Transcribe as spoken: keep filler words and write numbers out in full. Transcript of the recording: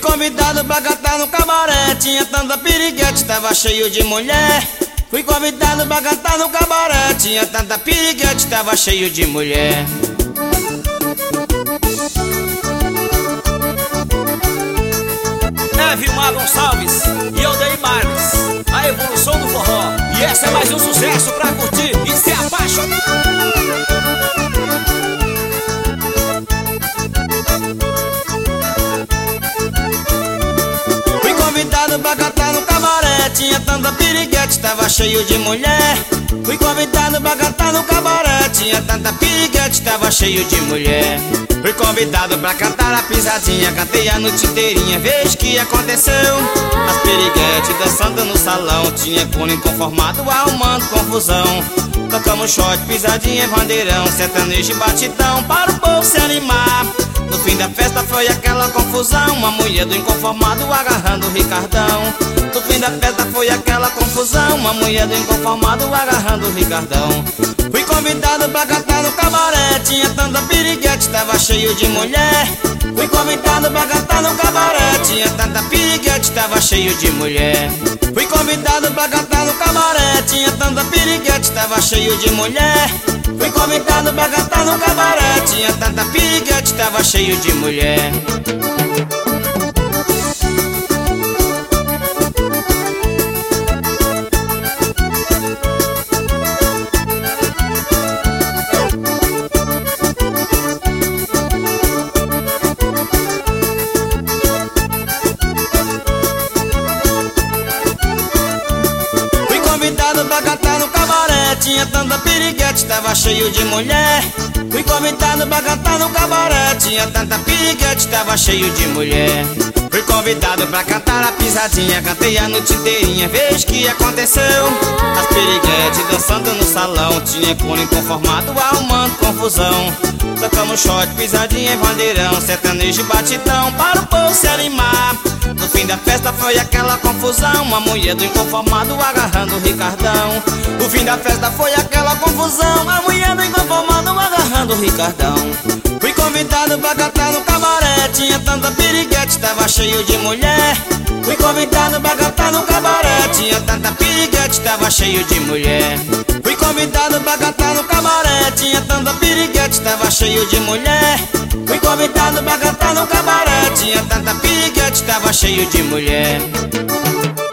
convidado pra cantar no cabaré, tinha tanta piriguete, tava cheio de mulher. Fui convidado pra cantar no cabaré, tinha tanta piriguete, tava cheio de mulher. É Vilmar Gonçalves e eu dei Marques, a evolução do forró. E essa é mais um sucesso pra curtir e se apaixonar. Fui convidado pra cantar no cabaré, tinha tanta piriguete, tava cheio de mulher. Fui convidado pra cantar no cabaré, tinha tanta piriguete, tava cheio de mulher. Fui convidado pra cantar a pisadinha, cantei a noite inteirinha, veja que aconteceu. As piriguetes dançando no salão, tinha cone inconformado arrumando confusão. Tocamos shot, pisadinha, bandeirão, sertanejo e batidão para o povo se animar. No fim da festa foi aquela confusão, uma mulher do inconformado agarrando o Ricardão. No fim da festa foi aquela confusão, uma mulher do inconformado agarrando o Ricardão. Fui convidado pra cantar no cabaré, tinha tanta piriguete, tava cheio de mulher. Fui convidado pra cantar no cabaré, tinha tanta piriguete, tava cheio de mulher. Fui convidado pra cantar no cabaré, tinha tanta piriguete, tava cheio de mulher. Fui convidado pra cantar no cabaré, tinha tanta piriguete, tava cheio de mulher. Pra cantar no cabaré, tinha tanta piriguete, tava cheio de mulher. Fui convidado pra cantar no cabaré, tinha tanta piriguete, tava cheio de mulher. Fui convidado pra cantar a pisadinha, cantei a noite inteirinha, veja que aconteceu. As piriguetes dançando no salão, tinha cone inconformado arrumando confusão. Tocamos shot, pisadinha e bandeirão, sertanejo e batidão para o povo se animar. No fim da festa foi aquela confusão, uma mulher do inconformado agarrando o Ricardão. No fim da festa foi aquela confusão, a mulher do inconformado agarrando o Ricardão. Fui convidado pra cantar no cabaré, tinha tanta piriguete, tava cheio de mulher. Fui convidado pra cantar no cabaré, tinha tanta piriguete, tava cheio de mulher. Fui convidado pra cantar no cabaré, tinha tanta piriguete, tava cheio de mulher. Fui convidado pra cantar no cabaré, tinha tanta piriguete, tava cheio de mulher.